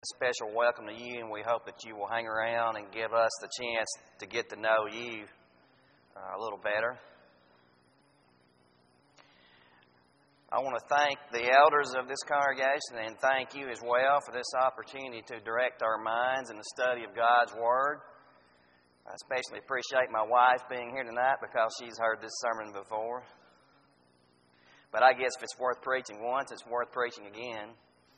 Special welcome to you, and we hope that you will hang around and give us the chance to get to know you a little better. I want to thank the elders of this congregation and thank you as well for this opportunity to direct our minds in the study of God's Word. I especially appreciate my wife being here tonight because she's heard this sermon before. But I guess if it's worth preaching once, it's worth preaching again.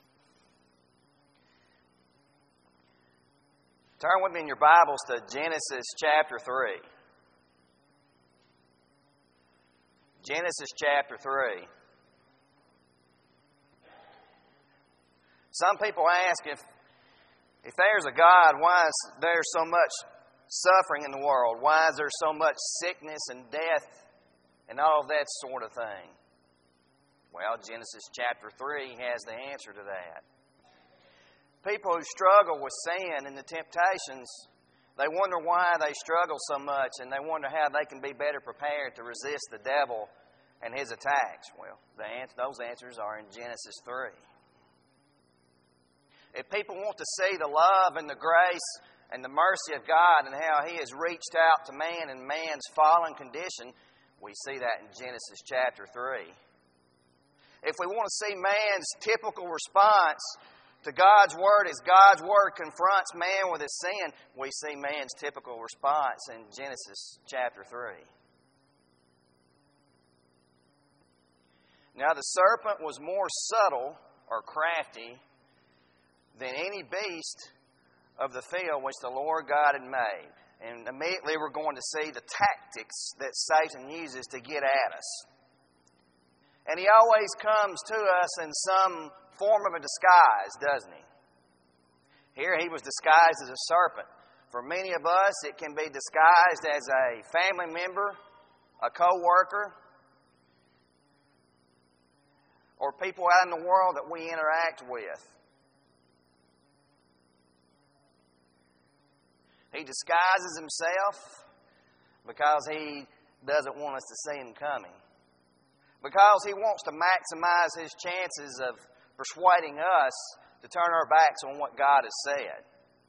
Turn with me in your Bibles to Genesis chapter 3. Genesis chapter 3. Some people ask if there's a God, why is there so much suffering in the world? Why is there so much sickness and death and all of that sort of thing? Well, Genesis chapter 3 has the answer to that. People who struggle with sin and the temptations, they wonder why they struggle so much, and they wonder how they can be better prepared to resist the devil and his attacks. Well, those answers are in Genesis 3. If people want to see the love and the grace and the mercy of God and how He has reached out to man in man's fallen condition, we see that in Genesis chapter 3. If we want to see man's typical response to God's Word as God's Word confronts man with his sin, we see man's typical response in Genesis chapter 3. Now the serpent was more subtle or crafty than any beast of the field which the Lord God had made. And immediately we're going to see the tactics that Satan uses to get at us. And he always comes to us in some form of a disguise, doesn't he? Here he was disguised as a serpent. For many of us, it can be disguised as a family member, a co-worker, or people out in the world that we interact with. He disguises himself because he doesn't want us to see him coming. Because he wants to maximize his chances of persuading us to turn our backs on what God has said.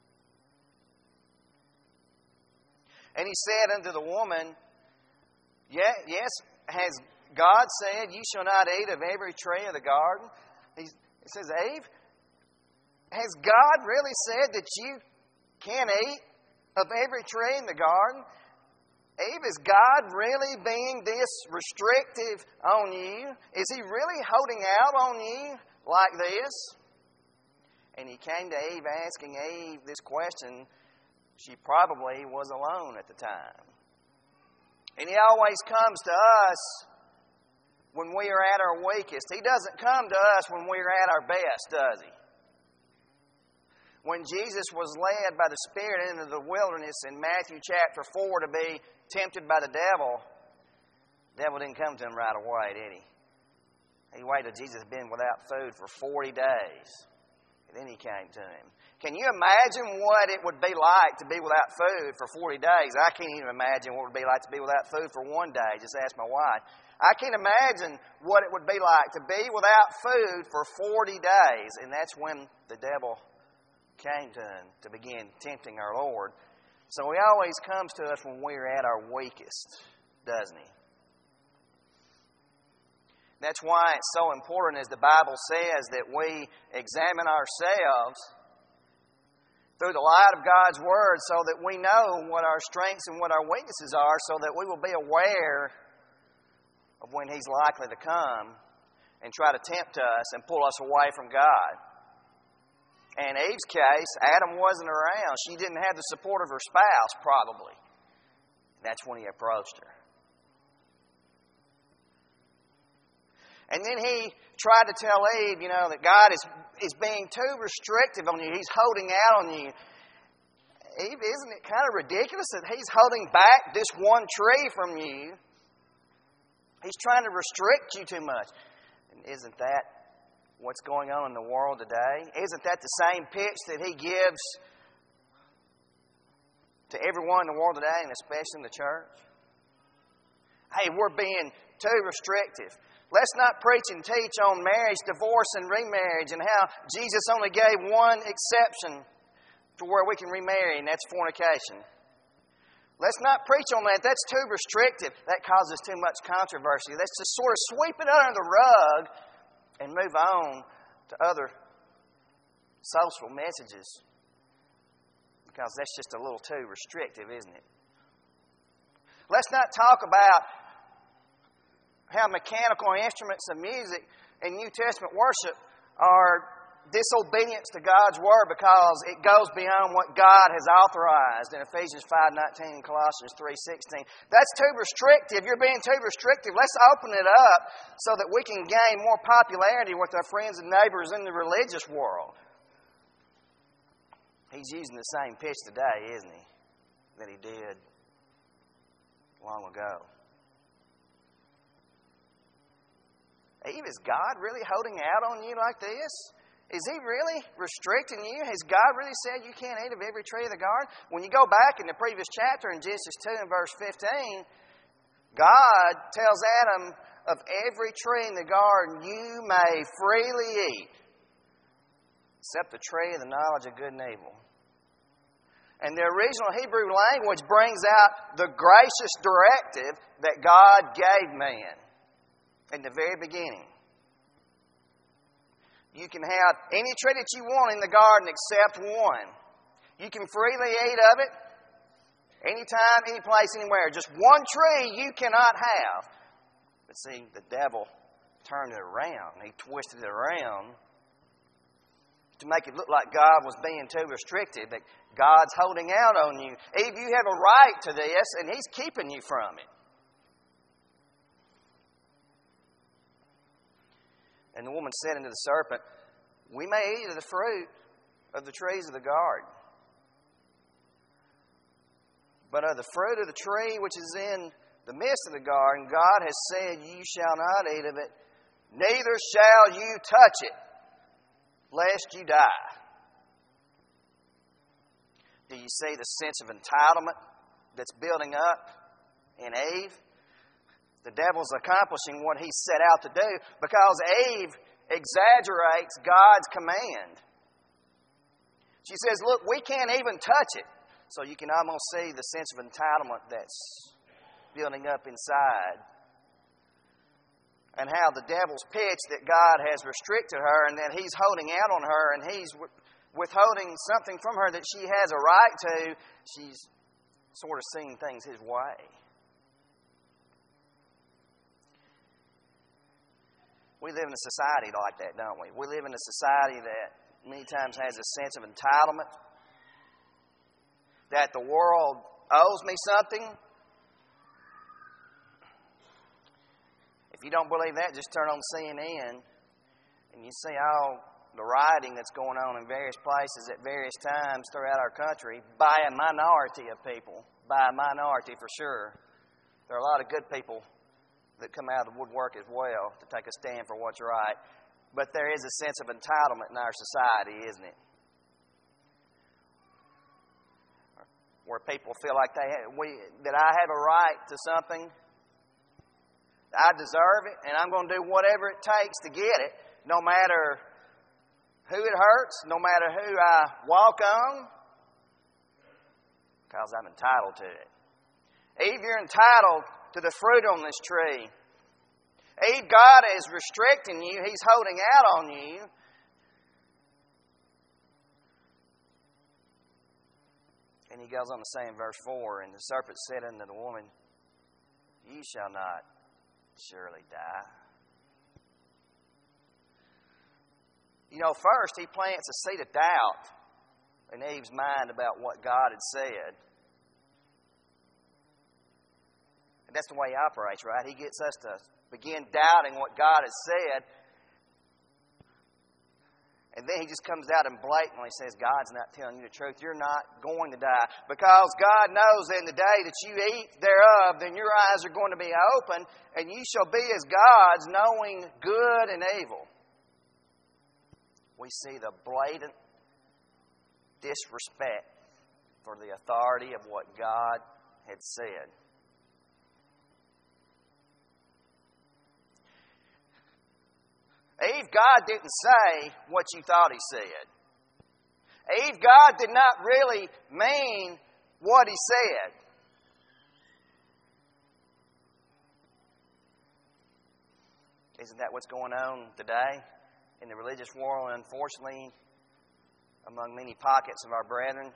And he said unto the woman, yes, has God said, you shall not eat of every tree of the garden? He says, Eve, has God really said that you can't eat of every tree in the garden? Eve, is God really being this restrictive on you? Is He really holding out on you like this? And he came to Eve asking Eve this question. She probably was alone at the time. And He always comes to us when we are at our weakest. He doesn't come to us when we are at our best, does He? When Jesus was led by the Spirit into the wilderness in Matthew chapter 4 to be tempted by the devil didn't come to Him right away, did He? He waited till Jesus had been without food for 40 days. And then He came to him. Can you imagine what it would be like to be without food for 40 days? I can't even imagine what it would be like to be without food for one day. Just ask my wife. I can't imagine what it would be like to be without food for 40 days. And that's when the devil came to him to begin tempting our Lord. So He always comes to us when we're at our weakest, doesn't He? That's why it's so important, as the Bible says, that we examine ourselves through the light of God's Word so that we know what our strengths and what our weaknesses are, so that we will be aware of when He's likely to come and try to tempt us and pull us away from God. In Eve's case, Adam wasn't around. She didn't have the support of her spouse, probably. That's when he approached her. And then he tried to tell Eve, that God is being too restrictive on you. He's holding out on you. Eve, isn't it kind of ridiculous that He's holding back this one tree from you? He's trying to restrict you too much. And isn't that what's going on in the world today? Isn't that the same pitch that He gives to everyone in the world today, and especially in the church? Hey, we're being too restrictive. Let's not preach and teach on marriage, divorce, and remarriage and how Jesus only gave one exception for where we can remarry, and that's fornication. Let's not preach on that. That's too restrictive. That causes too much controversy. Let's just sort of sweep it under the rug and move on to other social messages, because that's just a little too restrictive, isn't it? Let's not talk about how mechanical instruments of music in New Testament worship are disobedience to God's Word, because it goes beyond what God has authorized in Ephesians 5:19 and Colossians 3:16. That's too restrictive. You're being too restrictive. Let's open it up so that we can gain more popularity with our friends and neighbors in the religious world. He's using the same pitch today, isn't he, that he did long ago. Eve, is God really holding out on you like this? Is He really restricting you? Has God really said you can't eat of every tree of the garden? When you go back in the previous chapter in Genesis 2 and verse 15, God tells Adam, of every tree in the garden you may freely eat, except the tree of the knowledge of good and evil. And the original Hebrew language brings out the gracious directive that God gave man in the very beginning. You can have any tree that you want in the garden except one. You can freely eat of it anytime, any place, anywhere. Just one tree you cannot have. But see, the devil turned it around. He twisted it around to make it look like God was being too restrictive, that God's holding out on you. Eve, you have a right to this, and He's keeping you from it. And the woman said unto the serpent, we may eat of the fruit of the trees of the garden, but of the fruit of the tree which is in the midst of the garden, God has said, you shall not eat of it, neither shall you touch it, lest you die. Do you see the sense of entitlement that's building up in Eve? The devil's accomplishing what he set out to do because Eve exaggerates God's command. She says, look, we can't even touch it. So you can almost see the sense of entitlement that's building up inside. And how the devil's pitch that God has restricted her and that He's holding out on her and He's withholding something from her that she has a right to. She's sort of seeing things His way. We live in a society like that, don't we? We live in a society that many times has a sense of entitlement, that the world owes me something. If you don't believe that, just turn on CNN and you see all the rioting that's going on in various places at various times throughout our country by a minority of people. By a minority for sure. There are a lot of good people that come out of the woodwork as well to take a stand for what's right. But there is a sense of entitlement in our society, isn't it? Where people feel like that I have a right to something, I deserve it, and I'm going to do whatever it takes to get it, no matter who it hurts, no matter who I walk on, because I'm entitled to it. Eve, you're entitled to the fruit on this tree. Eve, God is restricting you. He's holding out on you. And he goes on to say in verse 4, and the serpent said unto the woman, you shall not surely die. You know, first he plants a seed of doubt in Eve's mind about what God had said. And that's the way He operates, right? He gets us to begin doubting what God has said. And then He just comes out and blatantly says, God's not telling you the truth. You're not going to die. Because God knows in the day that you eat thereof, then your eyes are going to be open, and you shall be as gods, knowing good and evil. We see the blatant disrespect for the authority of what God had said. Eve, God didn't say what you thought He said. Eve, God did not really mean what He said. Isn't that what's going on today in the religious world, and unfortunately, among many pockets of our brethren?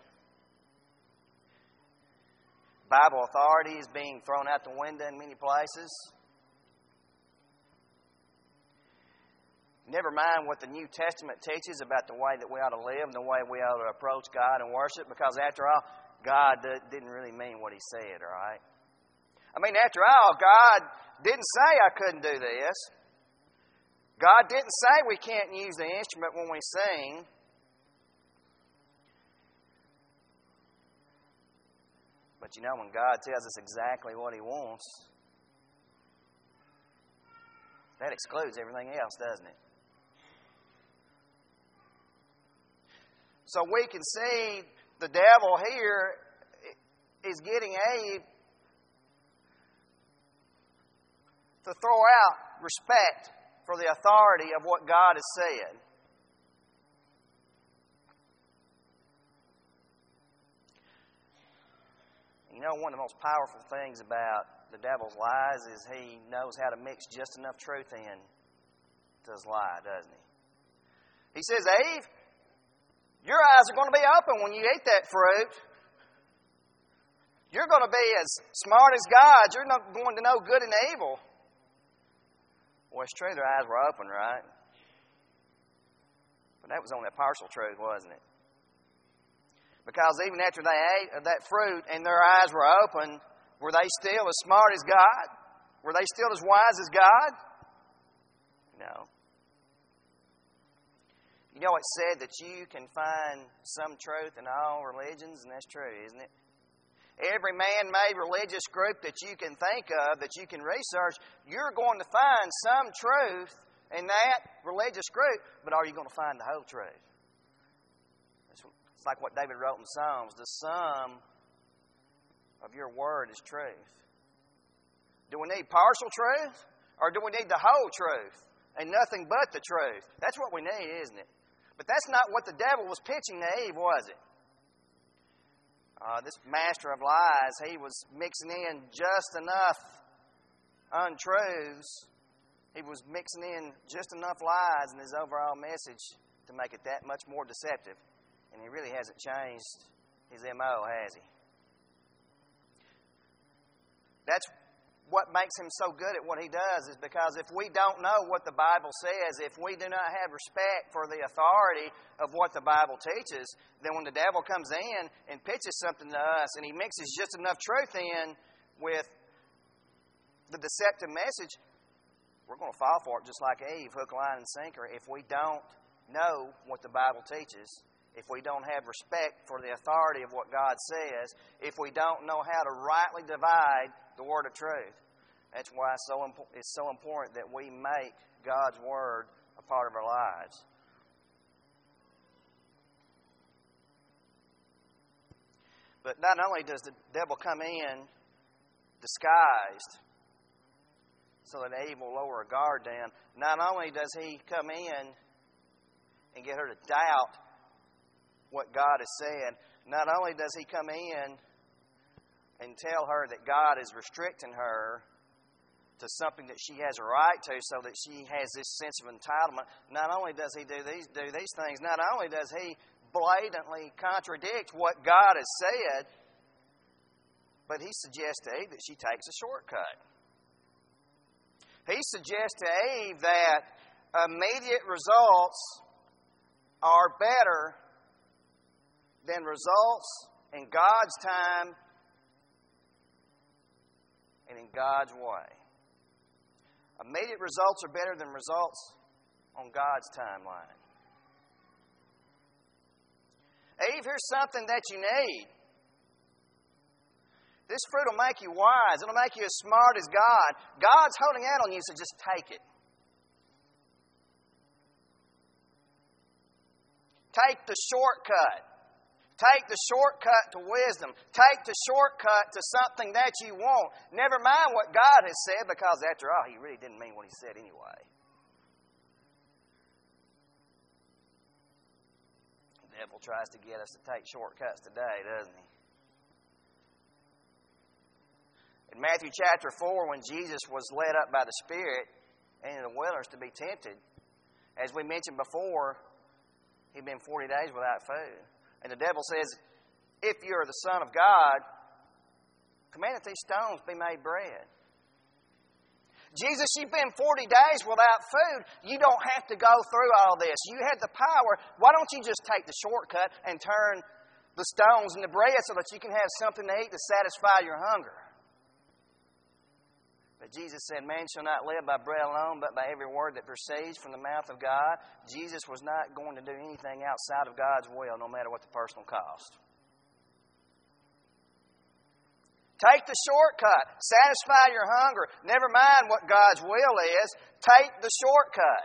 Bible authority is being thrown out the window in many places. Never mind what the New Testament teaches about the way that we ought to live and the way we ought to approach God and worship, because after all, God didn't really mean what He said, all right? I mean, after all, God didn't say I couldn't do this. God didn't say we can't use the instrument when we sing. But you know, when God tells us exactly what He wants, that excludes everything else, doesn't it? So we can see the devil here is getting Eve to throw out respect for the authority of what God has said. You know, one of the most powerful things about the devil's lies is he knows how to mix just enough truth in to his lie, doesn't he? He says, Eve, your eyes are going to be open when you eat that fruit. You're going to be as smart as God. You're not going to know good and evil. Well, it's true, their eyes were open, right? But that was only a partial truth, wasn't it? Because even after they ate of that fruit and their eyes were open, were they still as smart as God? Were they still as wise as God? No. You know, it's said that you can find some truth in all religions, and that's true, isn't it? Every man-made religious group that you can think of, that you can research, you're going to find some truth in that religious group, but are you going to find the whole truth? It's like what David wrote in Psalms. The sum of your word is truth. Do we need partial truth? Or do we need the whole truth and nothing but the truth? That's what we need, isn't it? But that's not what the devil was pitching to Eve, was it? This master of lies, he was mixing in just enough untruths. He was mixing in just enough lies in his overall message to make it that much more deceptive. And he really hasn't changed his M.O., has he? That's what makes him so good at what he does, is because if we don't know what the Bible says, if we do not have respect for the authority of what the Bible teaches, then when the devil comes in and pitches something to us and he mixes just enough truth in with the deceptive message, we're going to fall for it just like Eve, hook, line, and sinker, if we don't know what the Bible teaches, if we don't have respect for the authority of what God says, if we don't know how to rightly divide the word of truth. That's why it's so important that we make God's word a part of our lives. But not only does the devil come in disguised so that Eve will lower her guard down, not only does he come in and get her to doubt what God has said, not only does he come in and tell her that God is restricting her to something that she has a right to, so that she has this sense of entitlement, not only does he do these things, not only does he blatantly contradict what God has said, but he suggests to Eve that she takes a shortcut. He suggests to Eve that immediate results are better than results in God's time and in God's way. Immediate results are better than results on God's timeline. Eve, here's something that you need. This fruit will make you wise. It'll make you as smart as God. God's holding out on you, so just take it. Take the shortcut. Take the shortcut to wisdom. Take the shortcut to something that you want. Never mind what God has said, because after all, He really didn't mean what He said anyway. devil tries to get us to take shortcuts today, doesn't he? In Matthew chapter 4, when Jesus was led up by the Spirit into the wilderness to be tempted, as we mentioned before, he'd been 40 days without food. And the devil says, if you're the Son of God, command that these stones be made bread. Jesus, you've been 40 days without food. You don't have to go through all this. You had the power. Why don't you just take the shortcut and turn the stones into bread so that you can have something to eat to satisfy your hunger? But Jesus said, man shall not live by bread alone, but by every word that proceeds from the mouth of God. Jesus was not going to do anything outside of God's will, no matter what the personal cost. Take the shortcut. Satisfy your hunger. Never mind what God's will is. Take the shortcut.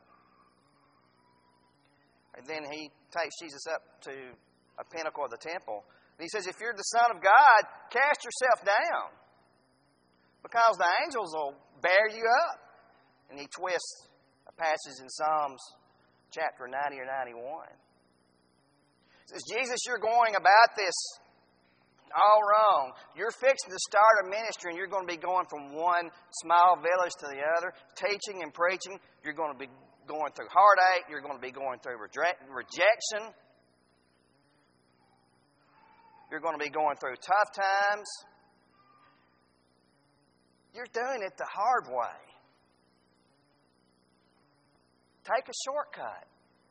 And then he takes Jesus up to a pinnacle of the temple. And he says, if you're the Son of God, cast yourself down, because the angels will bear you up. And he twists a passage in Psalms chapter 90 or 91. He says, Jesus, you're going about this all wrong. You're fixing to start a ministry, and you're going to be going from one small village to the other, teaching and preaching. You're going to be going through heartache. You're going to be going through rejection. You're going to be going through tough times. You're doing it the hard way. Take a shortcut.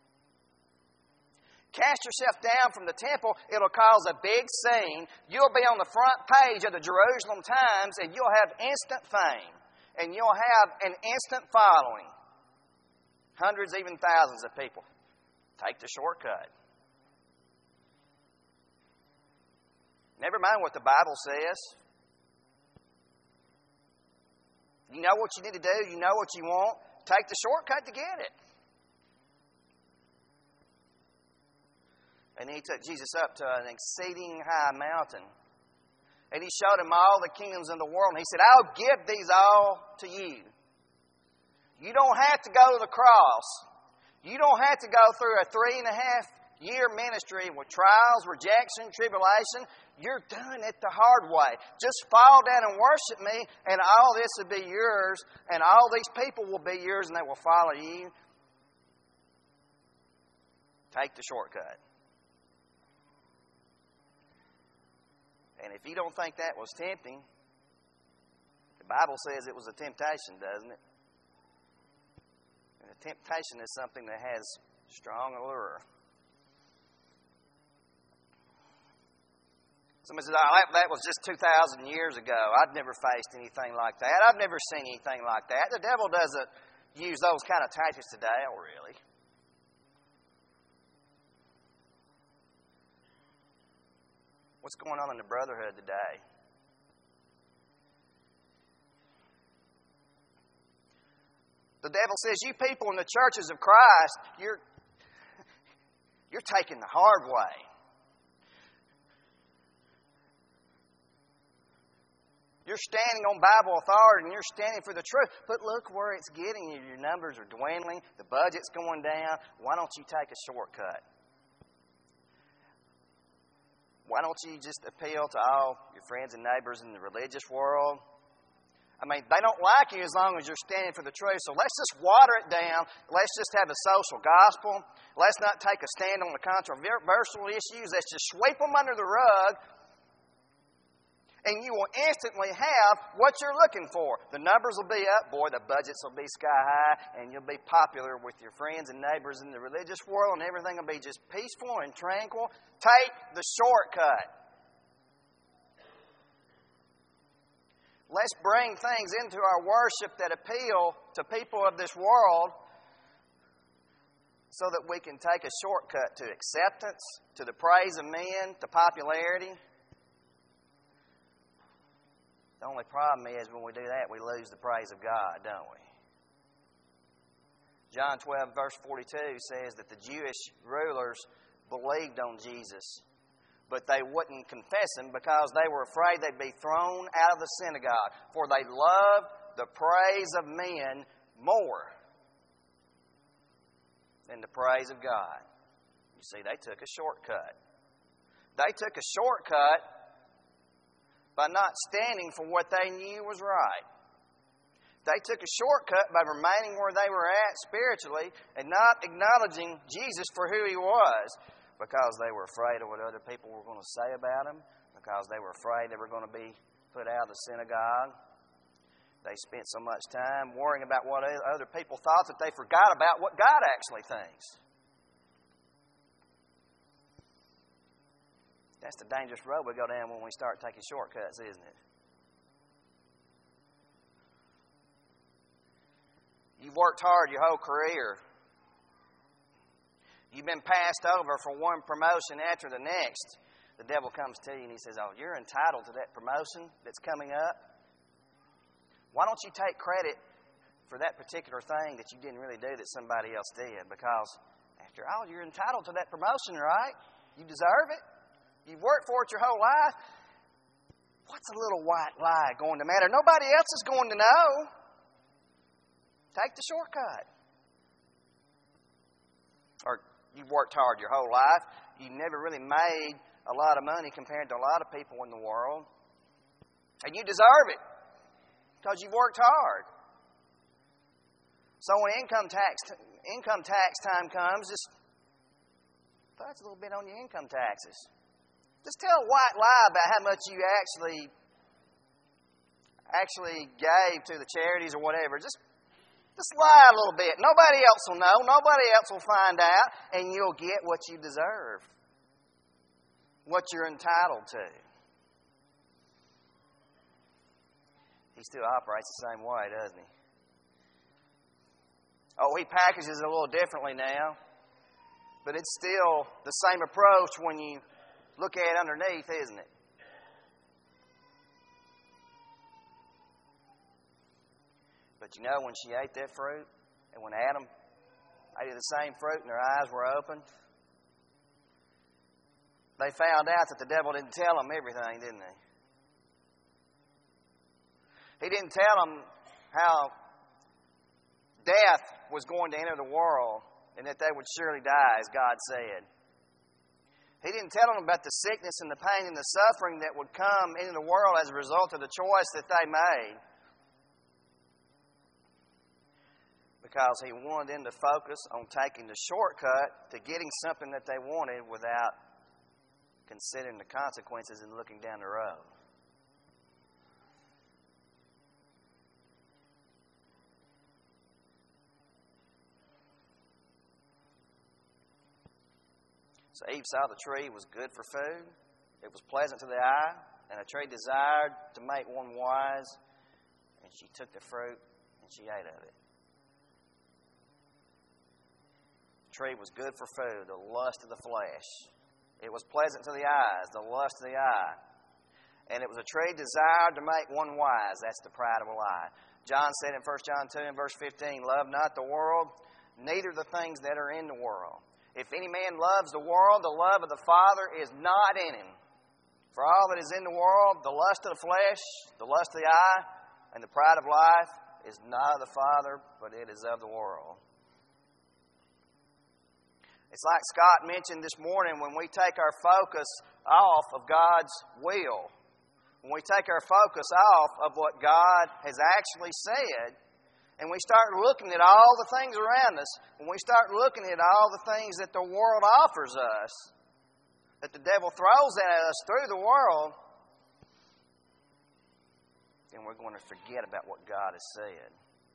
Cast yourself down from the temple. It'll cause a big scene. You'll be on the front page of the Jerusalem Times, and you'll have instant fame. And you'll have an instant following. Hundreds, even thousands of people. Take the shortcut. Never mind what the Bible says. You know what you need to do. You know what you want. Take the shortcut to get it. And then he took Jesus up to an exceeding high mountain. And he showed him all the kingdoms in the world. And he said, I'll give these all to you. You don't have to go to the cross. You don't have to go through a 3.5-year ministry with trials, rejection, tribulation. You're doing it the hard way. Just fall down and worship me, and all this will be yours, and all these people will be yours, and they will follow you. Take the shortcut. And if you don't think that was tempting, the Bible says it was a temptation, doesn't it? And a temptation is something that has strong allure. Somebody says, oh, that was just 2,000 years ago. I've never faced anything like that. I've never seen anything like that. The devil doesn't use those kind of tactics today. Oh, really? What's going on in the brotherhood today? The devil says, you people in the churches of Christ, you're taking the hard way. You're standing on Bible authority and you're standing for the truth. But look where it's getting you. Your numbers are dwindling. The budget's going down. Why don't you take a shortcut? Why don't you just appeal to all your friends and neighbors in the religious world? I mean, they don't like you as long as you're standing for the truth. So let's just water it down. Let's just have a social gospel. Let's not take a stand on the controversial issues. Let's just sweep them under the rug. And you will instantly have what you're looking for. The numbers will be up. Boy, the budgets will be sky high. And you'll be popular with your friends and neighbors in the religious world. And everything will be just peaceful and tranquil. Take the shortcut. Let's bring things into our worship that appeal to people of this world so that we can take a shortcut to acceptance, to the praise of men, to popularity. The only problem is when we do that, we lose the praise of God, don't we? John 12, verse 42 says that the Jewish rulers believed on Jesus, but they wouldn't confess Him because they were afraid they'd be thrown out of the synagogue, for they loved the praise of men more than the praise of God. You see, they took a shortcut. They took a shortcut by not standing for what they knew was right. They took a shortcut by remaining where they were at spiritually and not acknowledging Jesus for who He was, because they were afraid of what other people were going to say about Him, because they were afraid they were going to be put out of the synagogue. They spent so much time worrying about what other people thought that they forgot about what God actually thinks. That's the dangerous road we go down when we start taking shortcuts, isn't it? You've worked hard your whole career. You've been passed over for one promotion after the next. The devil comes to you and he says, "Oh, you're entitled to that promotion that's coming up. Why don't you take credit for that particular thing that you didn't really do that somebody else did? Because, after all, you're entitled to that promotion, right? You deserve it. You've worked for it your whole life. What's a little white lie going to matter? Nobody else is going to know. Take the shortcut." Or you've worked hard your whole life. You've never really made a lot of money compared to a lot of people in the world. And you deserve it because you've worked hard. So when income tax time comes, just put a little bit on your income taxes. Just tell a white lie about how much you actually gave to the charities or whatever. Just lie a little bit. Nobody else will know. Nobody else will find out. And you'll get what you deserve. What you're entitled to. He still operates the same way, doesn't he? Oh, he packages it a little differently now. But it's still the same approach when you look at it underneath, isn't it? But you know, when she ate that fruit, and when Adam ate the same fruit and their eyes were opened, they found out that the devil didn't tell them everything, didn't he? He didn't tell them how death was going to enter the world and that they would surely die, as God said. He didn't tell them about the sickness and the pain and the suffering that would come into the world as a result of the choice that they made. Because He wanted them to focus on taking the shortcut to getting something that they wanted without considering the consequences and looking down the road. So Eve saw the tree was good for food. It was pleasant to the eye, and the tree desired to make one wise. And she took the fruit and she ate of it. The tree was good for food, the lust of the flesh. It was pleasant to the eyes, the lust of the eye. And it was a tree desired to make one wise. That's the pride of life. John said in 1 John 2 and verse 15, "Love not the world, neither the things that are in the world. If any man loves the world, the love of the Father is not in him. For all that is in the world, the lust of the flesh, the lust of the eye, and the pride of life, is not of the Father, but it is of the world." It's like Scott mentioned this morning, when we take our focus off of God's will, when we take our focus off of what God has actually said, and we start looking at all the things around us, when we start looking at all the things that the world offers us, that the devil throws at us through the world, then we're going to forget about what God has said.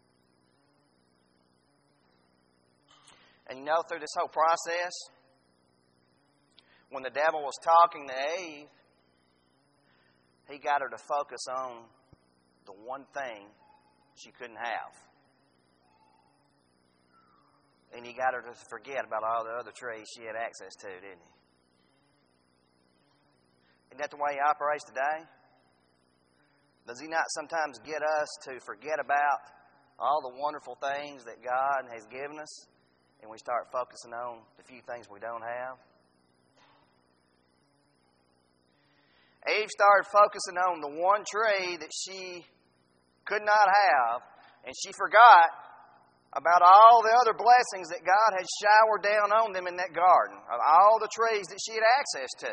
And you know, through this whole process, when the devil was talking to Eve, he got her to focus on the one thing she couldn't have. And he got her to forget about all the other trees she had access to, didn't he? Isn't that the way he operates today? Does he not sometimes get us to forget about all the wonderful things that God has given us, and we start focusing on the few things we don't have? Eve started focusing on the one tree that she could not have, and she forgot about all the other blessings that God had showered down on them in that garden, of all the trees that she had access to.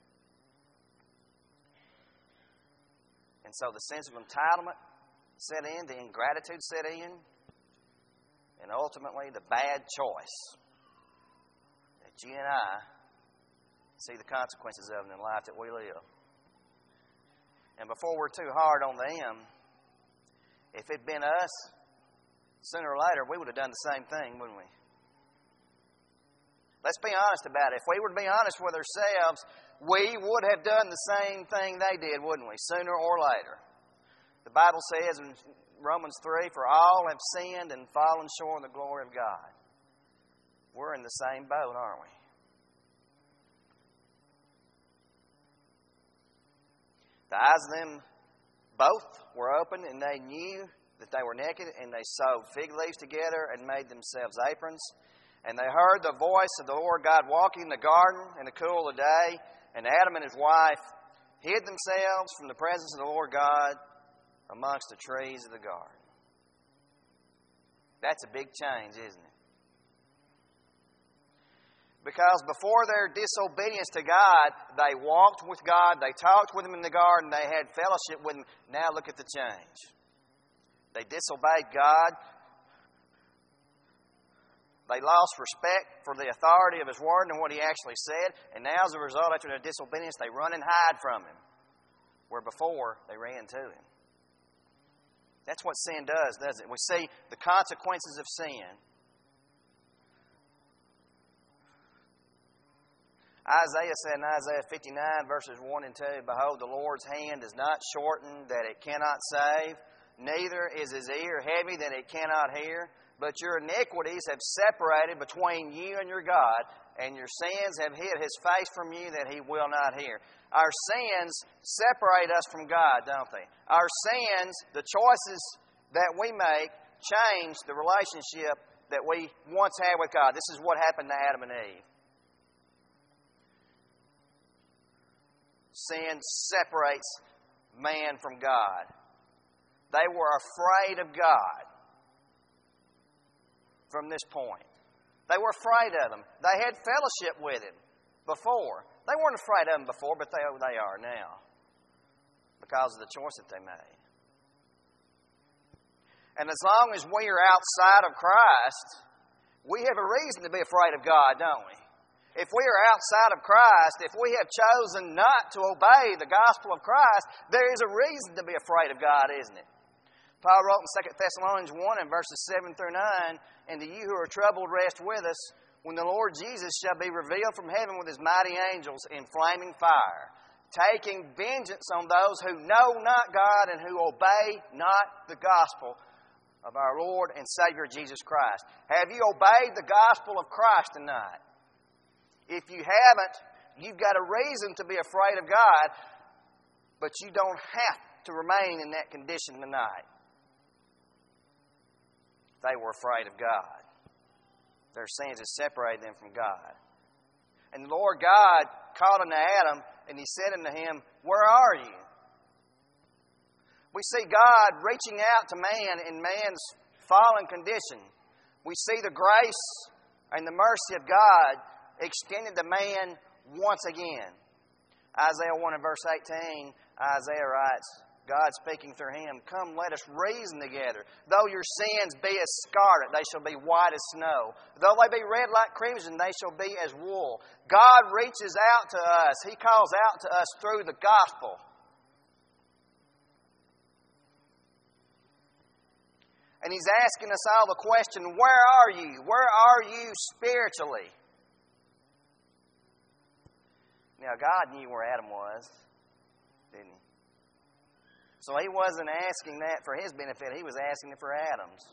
And so the sense of entitlement set in, the ingratitude set in, and ultimately the bad choice that you and I see the consequences of in the life that we live. And before we're too hard on them, if it'd been us, sooner or later we would have done the same thing, wouldn't we? Let's be honest about it. If we were to be honest with ourselves, we would have done the same thing they did, wouldn't we? Sooner or later. The Bible says in Romans 3, for all have sinned and fallen short of the glory of God. We're in the same boat, aren't we? The eyes of them both were open, and they knew that they were naked, and they sewed fig leaves together and made themselves aprons. And they heard the voice of the Lord God walking in the garden in the cool of the day, and Adam and his wife hid themselves from the presence of the Lord God amongst the trees of the garden. That's a big change, isn't it? Because before their disobedience to God, they walked with God, they talked with Him in the garden, they had fellowship with Him. Now look at the change. They disobeyed God. They lost respect for the authority of His Word and what He actually said. And now as a result, after their disobedience, they run and hide from Him, where before they ran to Him. That's what sin does, doesn't it? We see the consequences of sin. Isaiah said in Isaiah 59, verses 1 and 2, behold, the Lord's hand is not shortened that it cannot save, neither is His ear heavy that it cannot hear. But your iniquities have separated between you and your God, and your sins have hid His face from you that He will not hear. Our sins separate us from God, don't they? Our sins, the choices that we make, change the relationship that we once had with God. This is what happened to Adam and Eve. Sin separates man from God. They were afraid of God from this point. They were afraid of Him. They had fellowship with Him before. They weren't afraid of Him before, but they are now because of the choice that they made. And as long as we are outside of Christ, we have a reason to be afraid of God, don't we? If we are outside of Christ, if we have chosen not to obey the gospel of Christ, there is a reason to be afraid of God, isn't it? Paul wrote in 2 Thessalonians 1 and verses 7 through 9, and to you who are troubled, rest with us, when the Lord Jesus shall be revealed from heaven with His mighty angels in flaming fire, taking vengeance on those who know not God and who obey not the gospel of our Lord and Savior Jesus Christ. Have you obeyed the gospel of Christ tonight? If you haven't, you've got a reason to be afraid of God, but you don't have to remain in that condition tonight. They were afraid of God. Their sins had separated them from God. And the Lord God called unto Adam, and He said unto him, where are you? We see God reaching out to man in man's fallen condition. We see the grace and the mercy of God extended to man once again. Isaiah 1 and verse 18, Isaiah writes, God speaking through him, come, let us reason together. Though your sins be as scarlet, they shall be white as snow. Though they be red like crimson, they shall be as wool. God reaches out to us. He calls out to us through the gospel. And He's asking us all the question, where are you? Where are you spiritually? Now, God knew where Adam was, didn't He? So He wasn't asking that for his benefit. He was asking it for Adam's.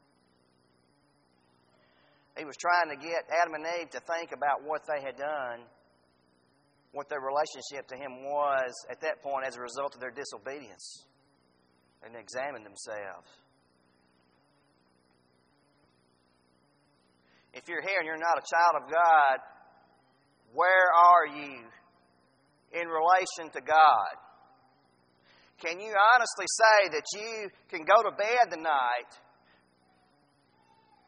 He was trying to get Adam and Eve to think about what they had done, what their relationship to Him was at that point as a result of their disobedience, and examine themselves. If you're here and you're not a child of God, where are you in relation to God? Can you honestly say that you can go to bed tonight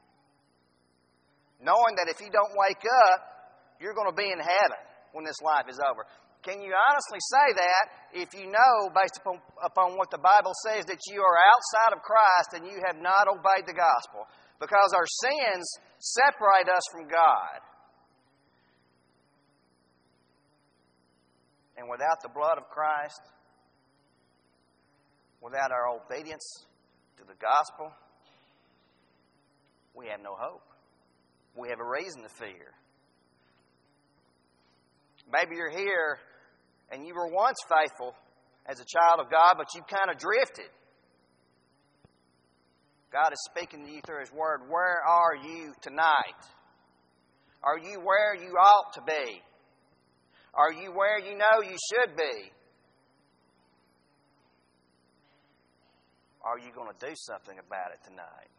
knowing that if you don't wake up, you're going to be in heaven when this life is over. Can you honestly say that if you know, based upon what the Bible says, that you are outside of Christ and you have not obeyed the gospel? Because our sins separate us from God. And without the blood of Christ, without our obedience to the gospel, we have no hope. We have a reason to fear. Maybe you're here and you were once faithful as a child of God, but you've kind of drifted. God is speaking to you through His Word. Where are you tonight? Are you where you ought to be? Are you where you know you should be? Are you going to do something about it tonight?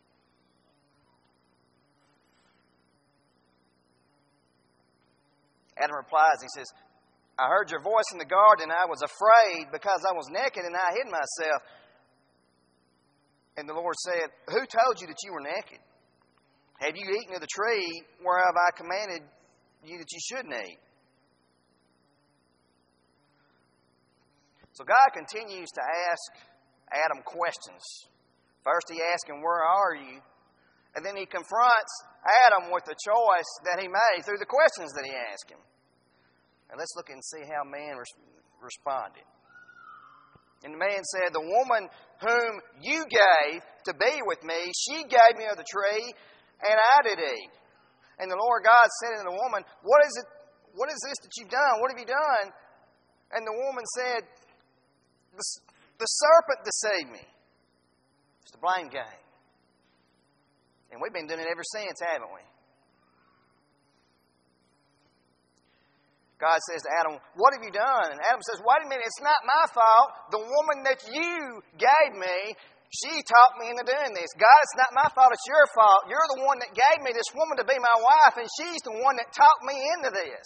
Adam replies, he says, I heard your voice in the garden, and I was afraid because I was naked, and I hid myself. And the Lord said, who told you that you were naked? Have you eaten of the tree whereof I commanded you that you shouldn't eat? So God continues to ask Adam questions. First He asks him, where are you? And then He confronts Adam with the choice that he made through the questions that He asked him. And let's look and see how man responded. And the man said, the woman whom you gave to be with me, she gave me of the tree, and I did eat. And the Lord God said unto the woman, what is this that you've done? What have you done? And the woman said, the serpent deceived me. It's the blame game. And we've been doing it ever since, haven't we? God says to Adam, what have you done? And Adam says, wait a minute, it's not my fault. The woman that you gave me, she taught me into doing this. God, it's not my fault, it's your fault. You're the one that gave me this woman to be my wife, and she's the one that taught me into this.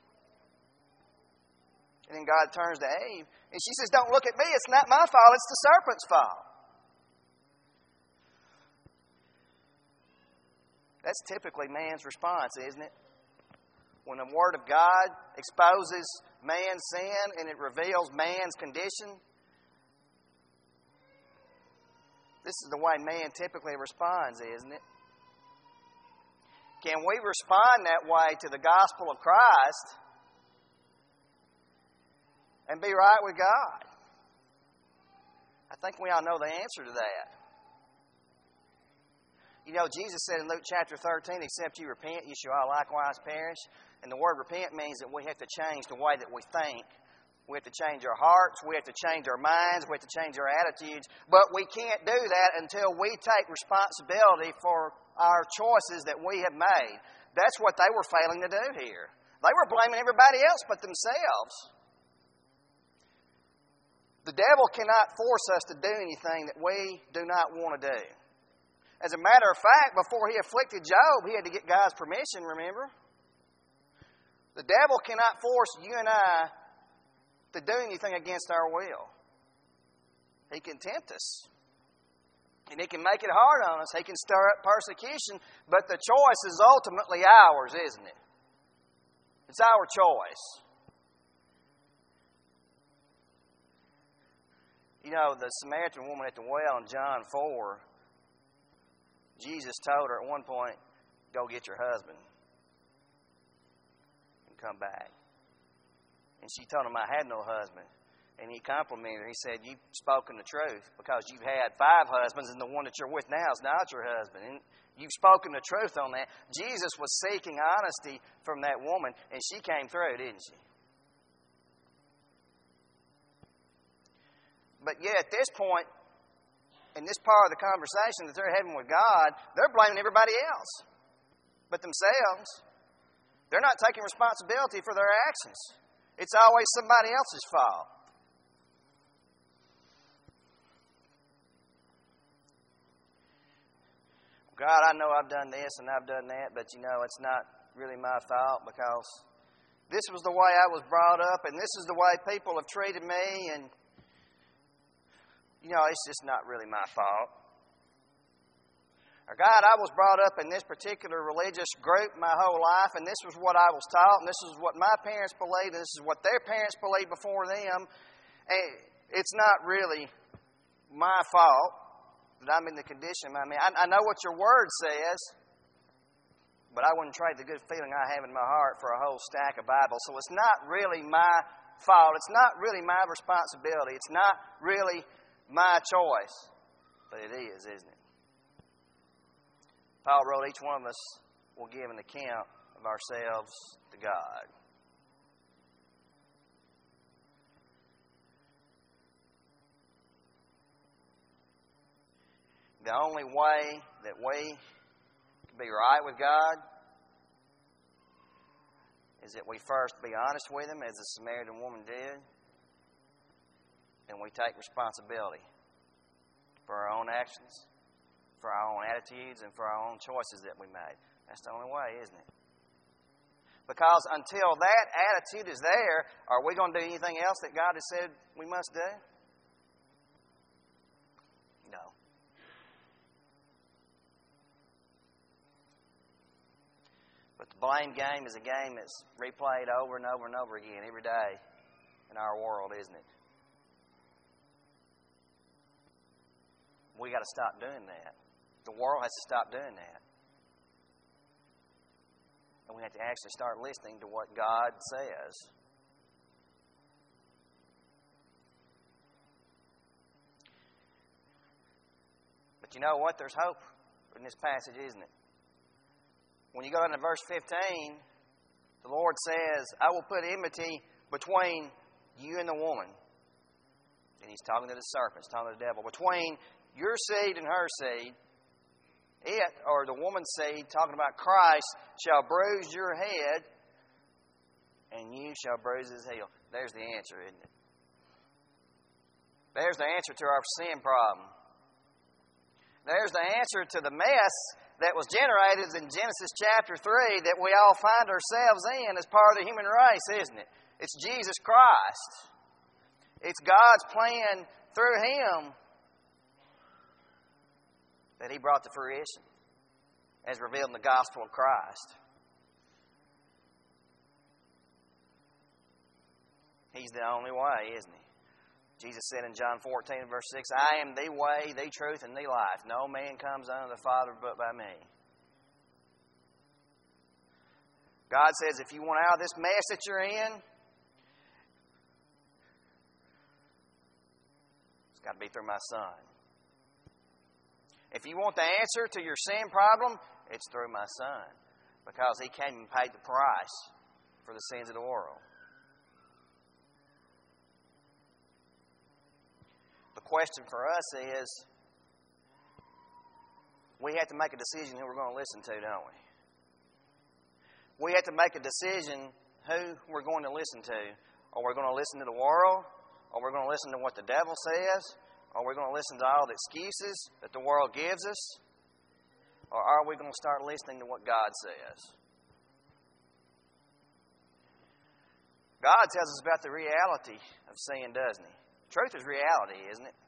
And then God turns to Eve, and she says, don't look at me, it's not my fault, it's the serpent's fault. That's typically man's response, isn't it? When the Word of God exposes man's sin and it reveals man's condition, this is the way man typically responds, isn't it? Can we respond that way to the gospel of Christ and be right with God? I think we all know the answer to that. You know, Jesus said in Luke chapter 13, except you repent, you shall all likewise perish. And the word repent means that we have to change the way that we think. We have to change our hearts. We have to change our minds. We have to change our attitudes. But we can't do that until we take responsibility for our choices that we have made. That's what they were failing to do here. They were blaming everybody else but themselves. The devil cannot force us to do anything that we do not want to do. As a matter of fact, before he afflicted Job, he had to get God's permission, remember? The devil cannot force you and I to do anything against our will. He can tempt us. And he can make it hard on us. He can stir up persecution. But the choice is ultimately ours, isn't it? It's our choice. You know, the Samaritan woman at the well in John 4, Jesus told her at one point, go get your husband and come back. And she told him, I had no husband. And he complimented her. He said, you've spoken the truth because you've had 5 husbands and the one that you're with now is not your husband. And you've spoken the truth on that. Jesus was seeking honesty from that woman, and she came through, didn't she? But yet at this point, in this part of the conversation that they're having with God, they're blaming everybody else but themselves. They're not taking responsibility for their actions. It's always somebody else's fault. God, I know I've done this and I've done that, but you know, it's not really my fault because this was the way I was brought up and this is the way people have treated me, and you know, it's just not really my fault. Or, God, I was brought up in this particular religious group my whole life, and this was what I was taught, and this is what my parents believed, and this is what their parents believed before them. And it's not really my fault that I'm in the condition I'm in. I know what your Word says, but I wouldn't trade the good feeling I have in my heart for a whole stack of Bibles. So it's not really my fault. It's not really my responsibility. It's not really my choice. But it is, isn't it? Paul wrote, each one of us will give an account of ourselves to God. The only way that we can be right with God is that we first be honest with Him, as the Samaritan woman did, and we take responsibility for our own actions, for our own attitudes, and for our own choices that we made. That's the only way, isn't it? Because until that attitude is there, are we going to do anything else that God has said we must do? No. But the blame game is a game that's replayed over and over and over again every day in our world, isn't it? We got to stop doing that. The world has to stop doing that. And we have to actually start listening to what God says. But you know what? There's hope in this passage, isn't it? When you go into verse 15, the Lord says, I will put enmity between you and the woman. And He's talking to the serpent, He's talking to the devil. Between your seed and her seed, it, or the woman's seed, talking about Christ, shall bruise your head, and you shall bruise his heel. There's the answer, isn't it? There's the answer to our sin problem. There's the answer to the mess that was generated in Genesis chapter 3 that we all find ourselves in as part of the human race, isn't it? It's Jesus Christ. It's God's plan through Him that He brought to fruition as revealed in the gospel of Christ. He's the only way, isn't He? Jesus said in John 14, verse 6, I am the way, the truth, and the life. No man comes unto the Father but by me. God says, if you want out of this mess that you're in, it's got to be through my Son. If you want the answer to your sin problem, it's through my Son. Because He came and paid the price for the sins of the world. The question for us is, we have to make a decision who we're going to listen to, don't we? We have to make a decision who we're going to listen to. Are we going to listen to the world? Or we're going to listen to what the devil says? Are we going to listen to all the excuses that the world gives us? Or are we going to start listening to what God says? God tells us about the reality of sin, doesn't He? Truth is reality, isn't it?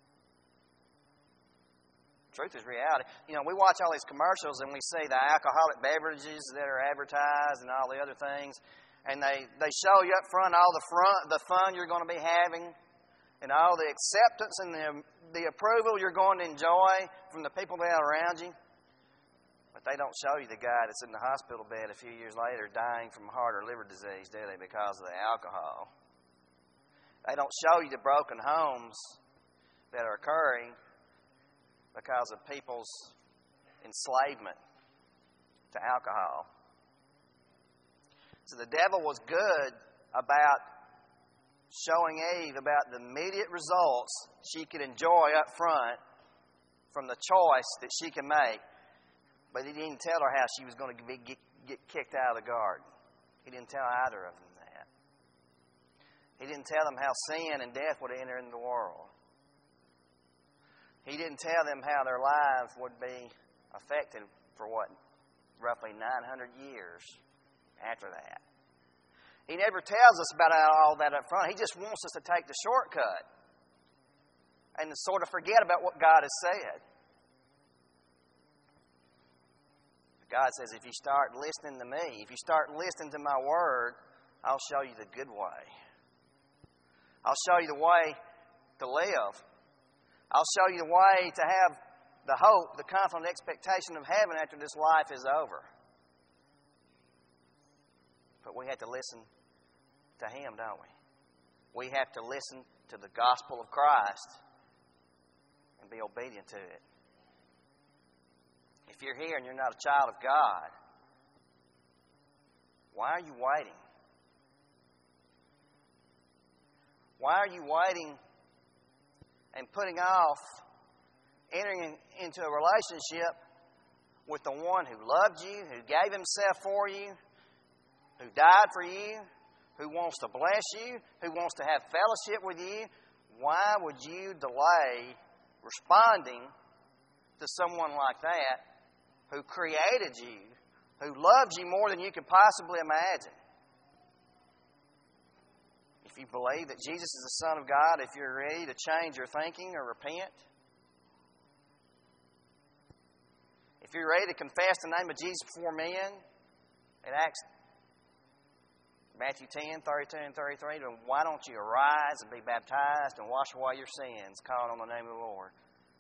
Truth is reality. You know, we watch all these commercials and we see the alcoholic beverages that are advertised and all the other things. And they show you up front all the fun you're going to be having. And all the acceptance and the approval you're going to enjoy from the people that are around you. But they don't show you the guy that's in the hospital bed a few years later dying from heart or liver disease, do they, because of the alcohol. They don't show you the broken homes that are occurring because of people's enslavement to alcohol. So the devil was good about showing Eve about the immediate results she could enjoy up front from the choice that she can make. But he didn't tell her how she was going to get kicked out of the garden. He didn't tell either of them that. He didn't tell them how sin and death would enter into the world. He didn't tell them how their lives would be affected for roughly 900 years after that. He never tells us about all that up front. He just wants us to take the shortcut and to sort of forget about what God has said. God says, if you start listening to me, if you start listening to my Word, I'll show you the good way. I'll show you the way to live. I'll show you the way to have the hope, the confident expectation of heaven after this life is over. But we have to listen to Him, don't we? We have to listen to the gospel of Christ and be obedient to it. If you're here and you're not a child of God, why are you waiting? Why are you waiting and putting off entering into a relationship with the one who loved you, who gave Himself for you, who died for you, who wants to bless you, who wants to have fellowship with you? Why would you delay responding to someone like that who created you, who loves you more than you could possibly imagine? If you believe that Jesus is the Son of God, if you're ready to change your thinking or repent, if you're ready to confess the name of Jesus before men, in Matthew 10, 32 and 33, then why don't you arise and be baptized and wash away your sins, calling on the name of the Lord?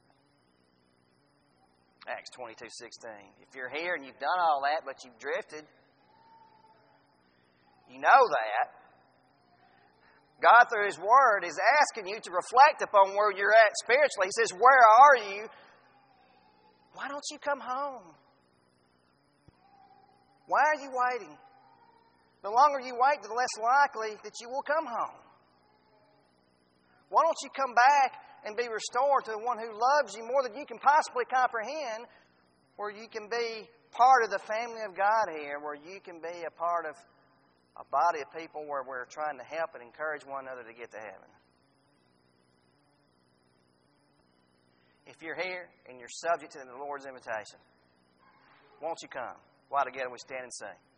Acts 22:16. If you're here and you've done all that, but you've drifted, you know that. God, through His Word, is asking you to reflect upon where you're at spiritually. He says, where are you? Why don't you come home? Why are you waiting? The longer you wait, the less likely that you will come home. Why don't you come back and be restored to the one who loves you more than you can possibly comprehend, where you can be part of the family of God here, where you can be a part of a body of people where we're trying to help and encourage one another to get to heaven. If you're here and you're subject to the Lord's invitation, won't you come? While together we stand and sing.